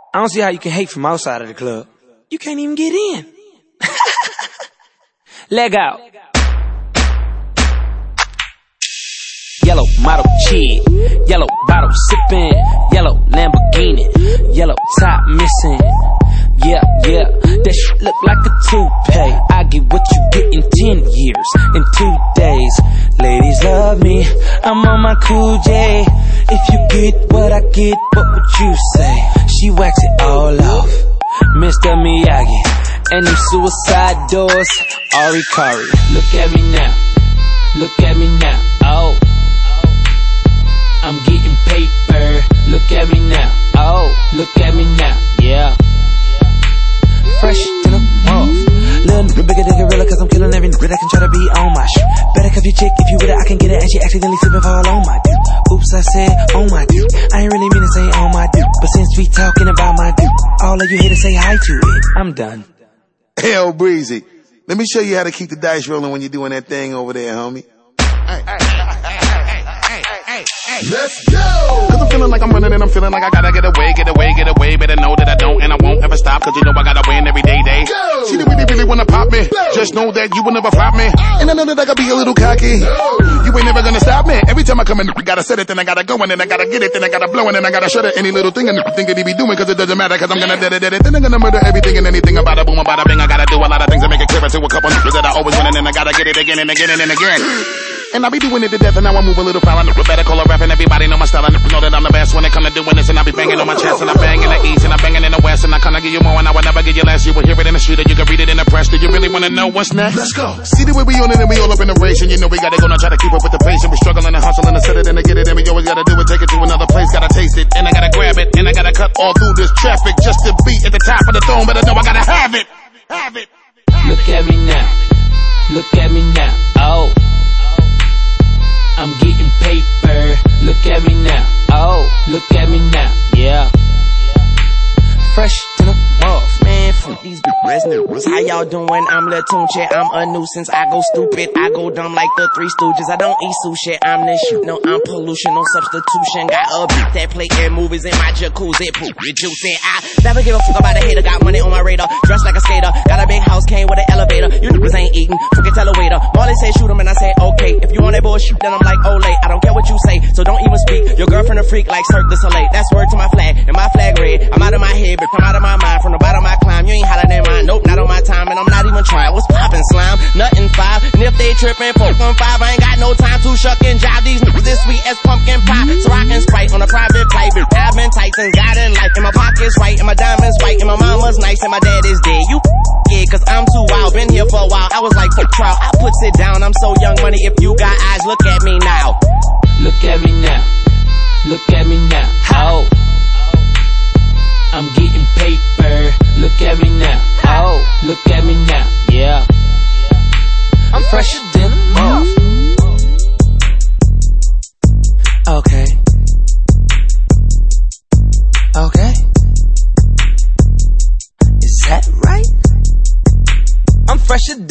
I don't see how you can hate from outside of the club. You can't even get in. Leg out. Yellow model chick, yellow bottle sippin', yellow Lamborghini, yellow top missing. Yeah, that shit look like a toupee. I get what you get in 10 years, in 2 days. Ladies love me, I'm on my cool J. If you get what I get, what would you say? She wax it all off, Mr. Miyagi. And them suicide doors, Ari Kari. Look at me now, look at me now, oh. I'm getting paper, look at me now, oh. Look at me now, yeah. Fresh to the off. Little nigga bigger than gorilla, cause I'm killing every nigga that can try to be on my shit. Better cuff your chick if you with it, I can get it. And she accidentally slipping fall on my dude. Oops, I said on my dude. I ain't really mean to say on my dude, but since we talking about my dude, all of you here to say hi to it. I'm done. Hell, Breezy, let me show you how to keep the dice rolling when you're doing that thing over there, homie. Let's go! Cause I'm feeling like I'm running and I'm feeling like I gotta get away. Better know that I don't and I won't ever stop, cause you know I gotta win every day. Go! See, they really wanna pop me. Go! Just know that you will never flop me. And I know that I gotta be a little cocky. Go! You ain't never gonna stop me. Every time I come in, I gotta set it, then I gotta go, and then I gotta get it, then I gotta blow, and then I gotta shut it. Any little thing and think that he be doing, cause it doesn't matter, cause I'm gonna dead it. Then I'm gonna murder everything and anything about a boom, about a bing. I gotta do a lot of things to make it clear to a couple niggas that I always win, and then I gotta get it again and again and again. And I be doing it to death, and now I move a little foul. I better call a rap, and everybody know my style. I know that I'm the best when it come to doing this, and I be banging on my chest, and I bang in the east, and I banging in the west, and I kinda give you more, and I would never give you less. You will hear it in the street, or you can read it in the press. Do you really wanna know what's next? Let's go. See the way we on it, and we all up in the race, and you know we gotta go now, try to keep up with the pace, and we struggling and hustling to set it and to get it, and we always gotta do it, take it to another place, gotta taste it, and I gotta grab it, and I gotta cut all through this traffic just to be at the top of the throne, but I know I gotta have it. Look at me now, look at me now, oh. I'm getting paper, look at me now, oh. Look at me now, yeah. Fresh to the off, man, from these niggas. How y'all doing? I'm Lil Tunche, I'm a nuisance. I go stupid, I go dumb like the Three Stooges. I don't eat sushi, I'm this shit. No, I'm pollution, no substitution. Got a beat that play air movies in my jacuzzi. Poop with juice and I never give a fuck about a hater. Got money on my radar, dressed like a skater. Got a big house, came with an elevator. You niggas ain't eating, forget tell a waiter. Marley say shoot him and I say okay. If you want that bullshit, then I'm like Olay. I don't care what you say, so don't even speak. Your girlfriend a freak like Cirque du Soleil. That's word to my flag, and my flag red. I'm out of my head, but I'm out of my mind. From the bottom I climb, you ain't hollering at mine. Nope, not on my time, and I'm not even trying. What's poppin', slime? Nothing 5. And if they trippin', 4 from 5. I ain't got no time to shuck and jive. These niggas this sweet as pumpkin pie. So I can Sprite on a private flight. But I've been tight since God in life. And my pocket's right, and my diamonds white, and my mama's nice, and my dad is dead. You yeah, cause I'm too wild. Been here for a while. I was like, fuck trial. I puts it down. I'm so young money. If you got eyes, look at me now. Look at me now. Look at me now. Oh. I'm getting paper, look at me now, oh. Look at me now, yeah. I'm fresher than a moth. Okay. Is that right? I'm fresher